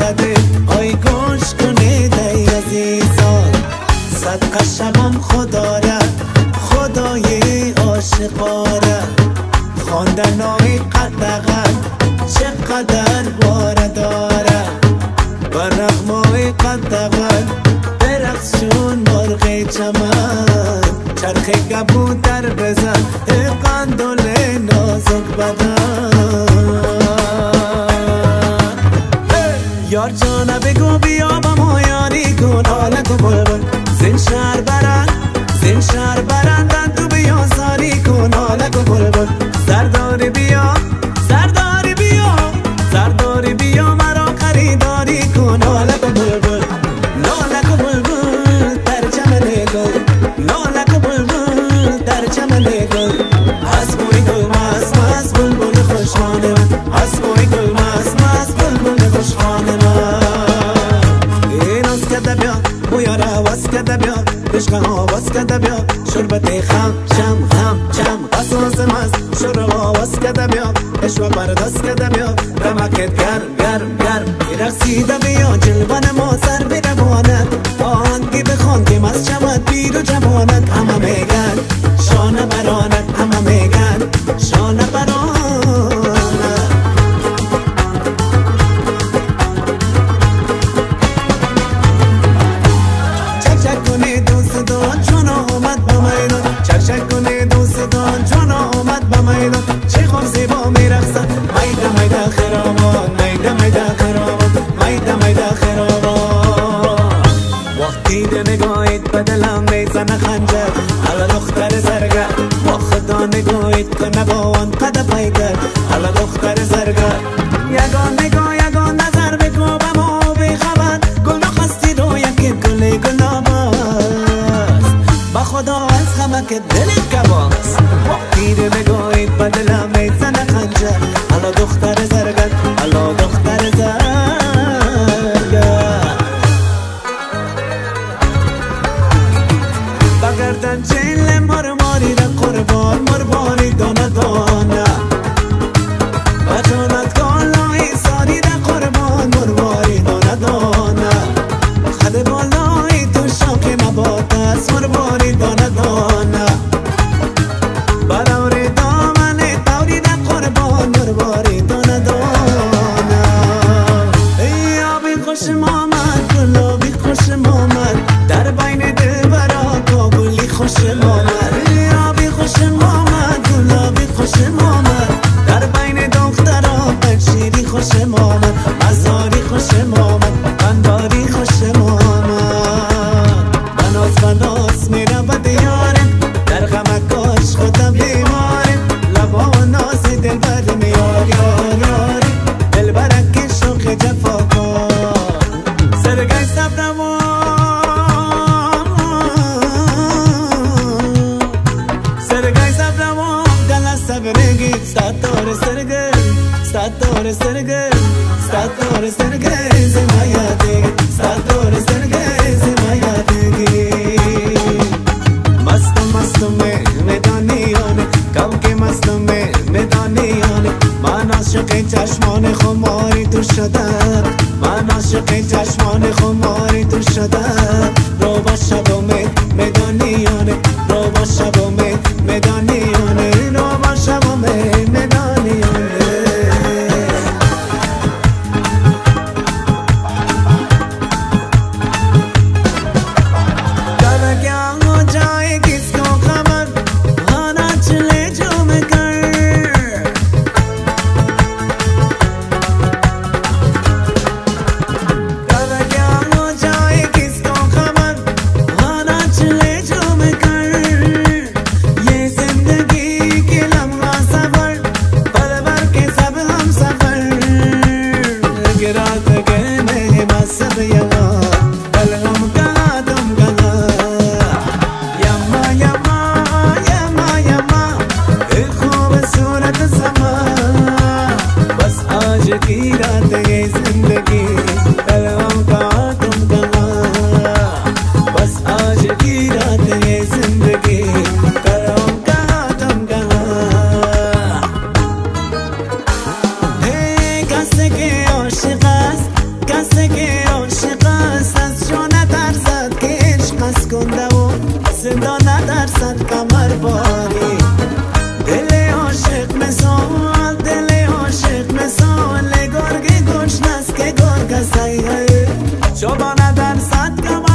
بده آی گوش کنید ای عزیزان صدقه شوم خدا را خدای عاشقاره خواندن آی قدغن چقدر باره داره برغمای قدغن برقصون مرغ چمن چرخ کبوتر بزن قندل نازک بدن یار جانه بگو بیا با ما یاری کن حالکو بلبل زین شهر برندن تو بیا زاری کن حالکو بلبل سرداری بیا مرا خریداری کن حالکو بلبل لالکو بلبل در چمن گل لالکو بلبل در چمن گل از بوی گل مست بلبل خوشخانه من از بوی گل مست بلبل خوشخانه من این از کده بیا بویار آواز کده بیا عشق آواز کده بیا شربت خم قصاص مست شرب آواز کده بیا عشق پرداز کده بیا رمکت گرم رقصیده بیا جلوان ما سر بروانت آهنگی بخوان که مست شود پیر و جوانت همه میگن شانه برانت همه میگن شانه برانت چک کنی دوستان چون آمد با میدان چک کنی دوستان چون آمد با میدان چه خوب زیبا میرقصد میده خرامان میده خرامان وقتی ده نگاهیت به دلم میزنه خنجر حالا دختر زرگر با خدا نگاهیت کنه با آن قد پیگر حالا دختر زرگر یگان نظر بگو به ما بخبر گل نخستی رو یکی گلی گل نباست با خدا از همه که دلت کباست وقتی ده نگاهیت به دلم میزنه خنجر حالا دختر زرگر حالا دختر زرگر بگردن جیل مرماری را مربانی دانه بجانت کالای ساری را قربان مرباری دانه خد بالای تو شاک مبات است مرباری دانه براوری دامن تاوری را قربان مرباری دانه ای آبی خوشم آمد گلابی خوشم آمد در بین دل برا کابلی خوشم آمد ای آبی خوشم آمد گلابی خوشم آمد در بین دخترا پنشیری خوشم آمد مزاری خوشم آمد قنداری خوشم آمد بناس میره به دیارم در غمکاش خودم بیمارم لبا و ناز دل بر میار یاری دل برکی شوق جفاکار سرگای صبرمون sabrengi statore serge zemayate statore serge zemayate mast mein medaniyan kab ke mast mein medaniyan man aşık چشمان خماری تو شدم من عاشق چشمان خماری تو شدم رو با شب و میدانیانه رو با شب و میدانیانه رو با شب و میدانیانه کل کیا ہو جائے کس کو خبر آنا چلے جھوم کر کل کیا ہو جائے کس کو خبر آنا چلے جھوم کر یہ زندگی کے لمحہ سفر پل بھر کے سب ہم سفر گرات گئے میں بس سب یہاں کل ہم کہاں تم کہاں یما یما یما یما ایک خوبصورت سما بس آج کی رات یہ زندگی کل ہم کہاں تم کہاں بس آج کی رات یہ زندگی کل ہم کہاں تم کہاں کسی که عاشق است کسی के गोर का सही है शोभा ना दान साथ का